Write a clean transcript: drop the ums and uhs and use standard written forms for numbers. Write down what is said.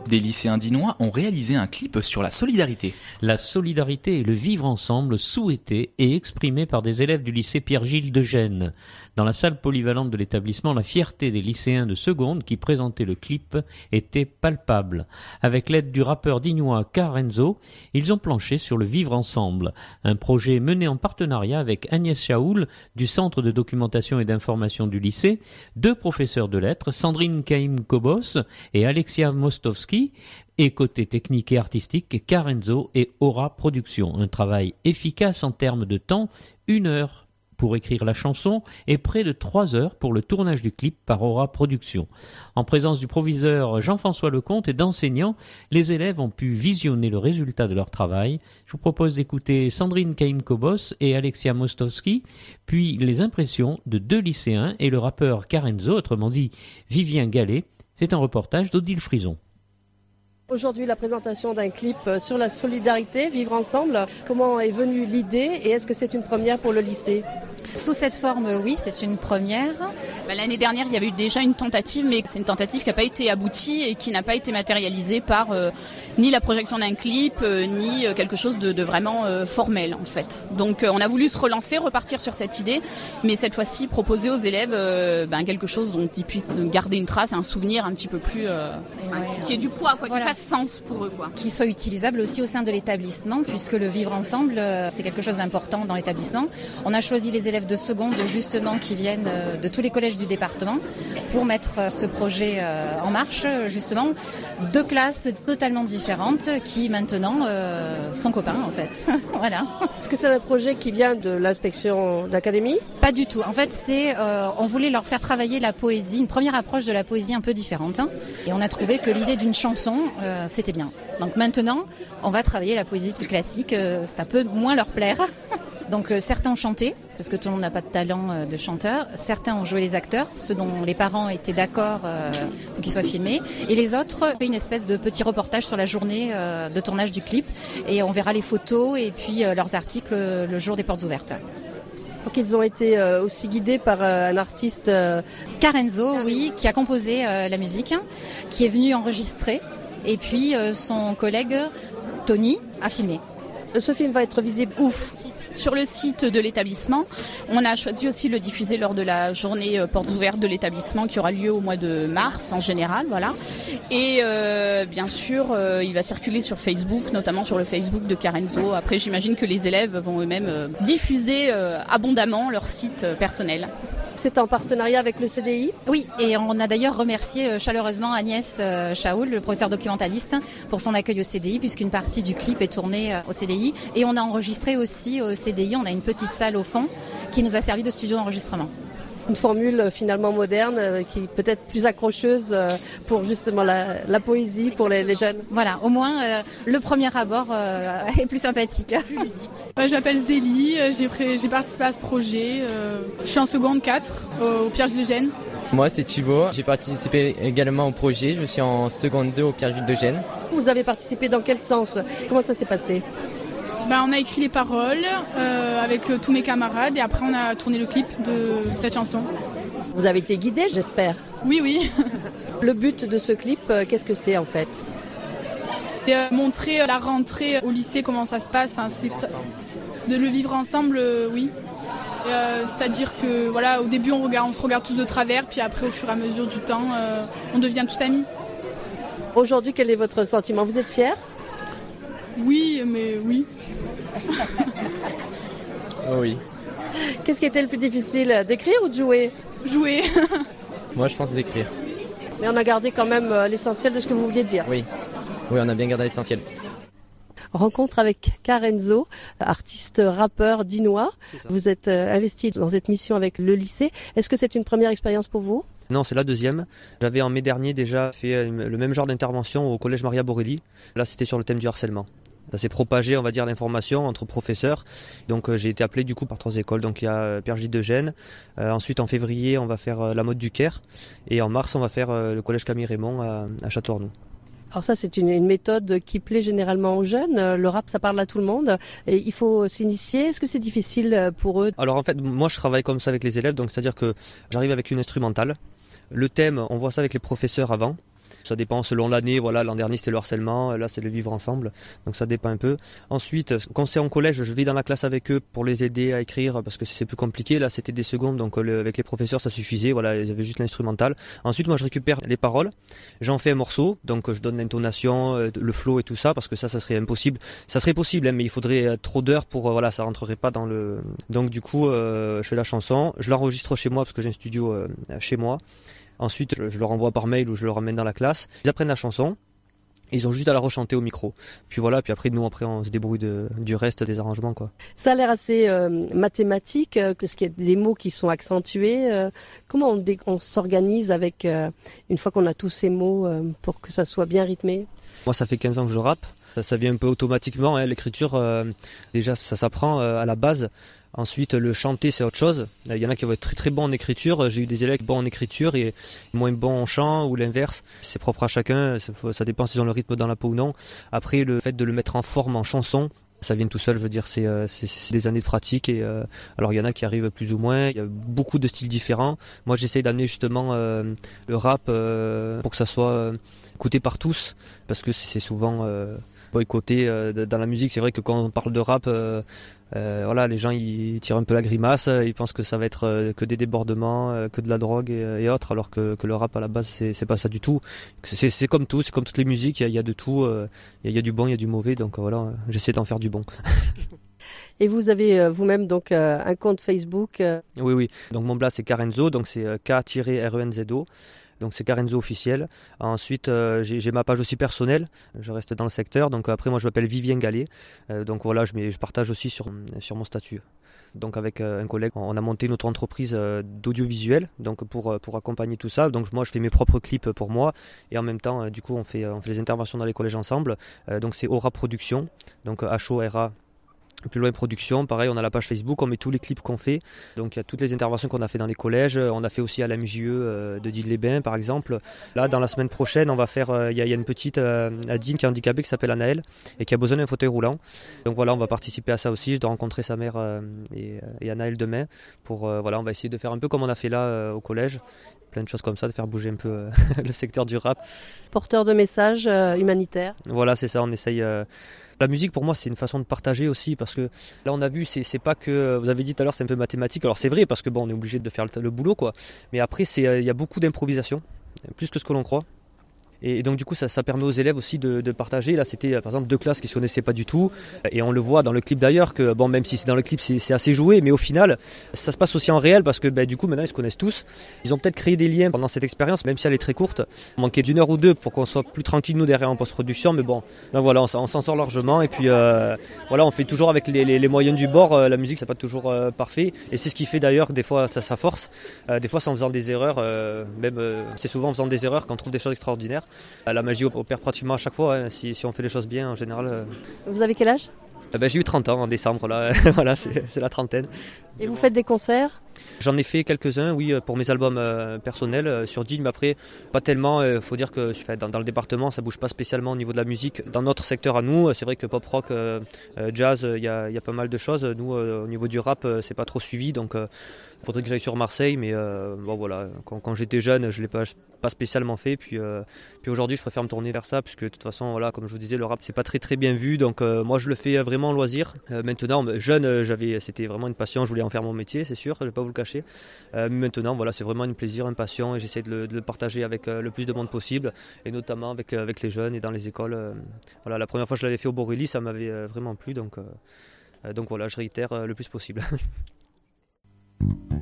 Des lycéens dinois ont réalisé un clip sur la solidarité. La solidarité et le vivre ensemble souhaités et exprimés par des élèves du lycée Pierre-Gilles de Gênes. Dans la salle polyvalente de l'établissement, la fierté des lycéens de seconde qui présentaient le clip était palpable. Avec l'aide du rappeur dinois Karenzo, ils ont planché sur le vivre ensemble. Un projet mené en partenariat avec Agnès Chaoul du Centre de documentation et d'information du lycée, 2 professeurs de lettres, Sandrine Caïm-Kobos et Alexia Mostovski, et côté technique et artistique, Karenzo et Aura Productions. Un travail efficace en termes de temps, 1 heure pour écrire la chanson et près de 3 heures pour le tournage du clip par Aura Productions. En présence du proviseur Jean-François Lecomte et d'enseignants, les élèves ont pu visionner le résultat de leur travail. Je vous propose d'écouter Sandrine Caïm-Kobos et Alexia Mostovski, puis les impressions de 2 lycéens et le rappeur Karenzo, autrement dit Vivien Gallet. C'est un reportage d'Odile Frison. Aujourd'hui, la présentation d'un clip sur la solidarité, vivre ensemble. Comment est venue l'idée et est-ce que c'est une première pour le lycée ? Sous cette forme, oui, c'est une première. L'année dernière, il y avait eu déjà une tentative, mais c'est une tentative qui n'a pas été aboutie et qui n'a pas été matérialisée par ni la projection d'un clip, ni quelque chose de vraiment formel, en fait. Donc, on a voulu se relancer, repartir sur cette idée, mais cette fois-ci, proposer aux élèves quelque chose dont ils puissent garder une trace et un souvenir un petit peu plus... qui ait du poids, quoi, voilà. Qui fasse sens pour eux, quoi. Qui soit utilisable aussi au sein de l'établissement, puisque le vivre ensemble, c'est quelque chose d'important dans l'établissement. On a choisi les élèves de seconde, justement, qui viennent de tous les collèges du département pour mettre ce projet en marche, justement. 2 classes totalement différentes qui maintenant sont copains, en fait. Voilà. Est-ce que c'est un projet qui vient de l'inspection d'académie ? Pas du tout. En fait, on voulait leur faire travailler la poésie, une première approche de la poésie un peu différente. Et on a trouvé que l'idée d'une chanson, c'était bien. Donc maintenant, on va travailler la poésie plus classique. Ça peut moins leur plaire. Donc certains ont chanté, parce que tout le monde n'a pas de talent de chanteur. Certains ont joué les acteurs, ceux dont les parents étaient d'accord pour qu'ils soient filmés. Et les autres, fait une espèce de petit reportage sur la journée de tournage du clip. Et on verra les photos et puis leurs articles le jour des portes ouvertes. Donc ils ont été aussi guidés par un artiste... Karenzo, oui, qui a composé la musique, qui est venu enregistrer. Et puis son collègue Tony a filmé. Ce film va être visible où ? Sur le site de l'établissement. On a choisi aussi de le diffuser lors de la journée portes ouvertes de l'établissement qui aura lieu au mois de mars en général, voilà. Et bien sûr, il va circuler sur Facebook, notamment sur le Facebook de Karenzo. Après, j'imagine que les élèves vont eux-mêmes diffuser abondamment leur site personnel. C'est en partenariat avec le CDI ? Oui, et on a d'ailleurs remercié chaleureusement Agnès Chaoul, le professeur documentaliste, pour son accueil au CDI, puisqu'une partie du clip est tournée au CDI. Et on a enregistré aussi au CDI, on a une petite salle au fond qui nous a servi de studio d'enregistrement. Une formule finalement moderne qui est peut-être plus accrocheuse pour justement la poésie pour les jeunes. Voilà, au moins le premier abord est plus sympathique. Je m'appelle Zélie, j'ai participé à ce projet. Je suis en seconde 4 au Pierre-Gilles de Gênes. Moi c'est Thibaut, j'ai participé également au projet, je suis en seconde 2 au Pierre-Gilles de Gênes. Vous avez participé dans quel sens ? Comment ça s'est passé ? On a écrit les paroles avec tous mes camarades et après on a tourné le clip de cette chanson. Vous avez été guidés, j'espère ? Oui. Le but de ce clip, qu'est-ce que c'est en fait ? C'est montrer la rentrée au lycée, comment ça se passe. Enfin, c'est ça, de le vivre ensemble, oui. C'est-à-dire que voilà, au début on se regarde tous de travers, puis après au fur et à mesure du temps, on devient tous amis. Aujourd'hui, quel est votre sentiment ? Vous êtes fiers ? Oui, mais oui. Oui. Qu'est-ce qui était le plus difficile, d'écrire ou de jouer ? Jouer. Moi, je pense d'écrire. Mais on a gardé quand même l'essentiel de ce que vous vouliez dire. Oui, on a bien gardé l'essentiel. Rencontre avec Karenzo, artiste rappeur dinois. Vous êtes investi dans cette mission avec le lycée. Est-ce que c'est une première expérience pour vous ? Non, c'est la deuxième. J'avais en mai dernier déjà fait le même genre d'intervention au collège Maria Borelli. Là, c'était sur le thème du harcèlement. Ça s'est propagé, on va dire, l'information entre professeurs. Donc j'ai été appelé du coup par 3 écoles. Donc il y a Pierre-Gilles de Gênes. Ensuite en février, on va faire la mode du Caire. Et en mars, on va faire le collège Camille Raymond à Châteauroux. Alors ça, c'est une méthode qui plaît généralement aux jeunes. Le rap, ça parle à tout le monde. Et il faut s'initier. Est-ce que c'est difficile pour eux ? Alors en fait, moi je travaille comme ça avec les élèves. Donc c'est-à-dire que j'arrive avec une instrumentale. Le thème, on voit ça avec les professeurs avant. Ça dépend selon l'année, voilà, l'an dernier c'était le harcèlement, là c'est le vivre ensemble, donc ça dépend un peu. Ensuite, quand c'est en collège, je vais dans la classe avec eux pour les aider à écrire parce que c'est plus compliqué. Là c'était des secondes, donc avec les professeurs ça suffisait, voilà, ils avaient juste l'instrumental. Ensuite moi je récupère les paroles, j'en fais un morceau, donc je donne l'intonation, le flow et tout ça, parce que ça serait impossible. Ça serait possible, hein, mais il faudrait trop d'heures pour, voilà, ça rentrerait pas dans le... Donc du coup, je fais la chanson, je l'enregistre chez moi parce que j'ai un studio chez moi. Ensuite, je leur envoie par mail ou je leur ramène dans la classe. Ils apprennent la chanson. Ils ont juste à la rechanter au micro. Puis voilà, puis après on se débrouille du reste des arrangements, quoi. Ça a l'air assez mathématique, parce qu'il y a des mots qui sont accentués. Comment on s'organise avec, une fois qu'on a tous ces mots, pour que ça soit bien rythmé? Moi, ça fait 15 ans que je rappe. Ça vient un peu automatiquement, hein. L'écriture, déjà, ça s'apprend à la base. Ensuite, le chanter, c'est autre chose. Il y en a qui vont être très très bons en écriture. J'ai eu des élèves bons en écriture et moins bons en chant ou l'inverse. C'est propre à chacun. Ça dépend s'ils ont le rythme dans la peau ou non. Après, le fait de le mettre en forme, en chanson, ça vient tout seul. Je veux dire, c'est des années de pratique. Et alors, il y en a qui arrivent plus ou moins. Il y a beaucoup de styles différents. Moi, j'essaye d'amener justement le rap pour que ça soit écouté par tous, parce que c'est souvent boycotté dans la musique. C'est vrai que quand on parle de rap, voilà, les gens ils tirent un peu la grimace, ils pensent que ça va être que des débordements, que de la drogue et autres, alors que le rap à la base c'est pas ça du tout. C'est comme tout, c'est comme toutes les musiques, il y a de tout, il y a du bon, il y a du mauvais, donc voilà, j'essaie d'en faire du bon. Et vous avez vous-même donc un compte Facebook Oui. Donc mon blast c'est Karenzo, donc c'est K-RENZO. Donc c'est Karenzo officiel. Ensuite j'ai ma page aussi personnelle, je reste dans le secteur. Donc après moi je m'appelle Vivien Gallet. Donc voilà, je partage aussi sur mon statut. Donc avec un collègue, on a monté notre entreprise d'audiovisuel, donc pour accompagner tout ça. Donc moi je fais mes propres clips pour moi et en même temps du coup on fait les interventions dans les collèges ensemble. Donc c'est Aura Production, donc H-O-R-A. Plus loin production, pareil, on a la page Facebook, on met tous les clips qu'on fait. Donc il y a toutes les interventions qu'on a fait dans les collèges. On a fait aussi à la MJE de Digne-les-Bains par exemple. Là dans la semaine prochaine on va faire, il y a une petite à Digne qui est handicapée qui s'appelle Anaëlle et qui a besoin d'un fauteuil roulant. Donc voilà, on va participer à ça aussi. Je dois rencontrer sa mère et Anaëlle demain pour voilà, on va essayer de faire un peu comme on a fait là au collège. Plein de choses comme ça, de faire bouger un peu le secteur du rap. Porteur de messages humanitaires. Voilà, c'est ça, on essaye... La musique pour moi c'est une façon de partager aussi, parce que là on a vu c'est pas que, vous avez dit tout à l'heure c'est un peu mathématique, alors c'est vrai parce que bon on est obligé de faire le boulot quoi, mais après il y a beaucoup d'improvisation, plus que ce que l'on croit. Et donc du coup ça permet aux élèves aussi de partager. Là c'était par exemple deux classes qui ne se connaissaient pas du tout, et on le voit dans le clip d'ailleurs que bon, même si c'est dans le clip c'est assez joué, mais au final ça se passe aussi en réel, parce que du coup maintenant ils se connaissent tous. Ils ont peut-être créé des liens pendant cette expérience, même si elle est très courte. On manquait d'une heure ou deux pour qu'on soit plus tranquille nous derrière en post-production, mais bon, donc voilà, on s'en sort largement. Et puis voilà, on fait toujours avec les moyens du bord. La musique c'est pas toujours parfait, et c'est ce qui fait d'ailleurs des fois ça force. Des fois c'est en faisant des erreurs, c'est souvent en faisant des erreurs qu'on trouve des choses extraordinaires. La magie opère pratiquement à chaque fois, hein, si on fait les choses bien en général. Vous avez quel âge ? J'ai eu 30 ans en décembre, là. Voilà, c'est la trentaine. Et vous faites des concerts ? J'en ai fait quelques-uns, oui, pour mes albums personnels sur Digne, mais après, pas tellement. Faut dire que dans le département, ça bouge pas spécialement au niveau de la musique. Dans notre secteur à nous, c'est vrai que pop rock, jazz, il y a pas mal de choses. Nous, au niveau du rap, c'est pas trop suivi, donc il faudrait que j'aille sur Marseille, mais bon voilà, quand j'étais jeune, je l'ai pas spécialement fait. Puis aujourd'hui, je préfère me tourner vers ça, puisque de toute façon, voilà, comme je vous disais, le rap c'est pas très très bien vu, donc moi je le fais vraiment en loisir. Maintenant, jeune, c'était vraiment une passion, je voulais en faire mon métier, c'est sûr, je vais pas vous le cacher. Maintenant, voilà, c'est vraiment un plaisir, une passion, et j'essaie de le partager avec le plus de monde possible, et notamment avec les jeunes et dans les écoles. Voilà, la première fois que je l'avais fait au Borély, ça m'avait vraiment plu, donc voilà, je réitère le plus possible.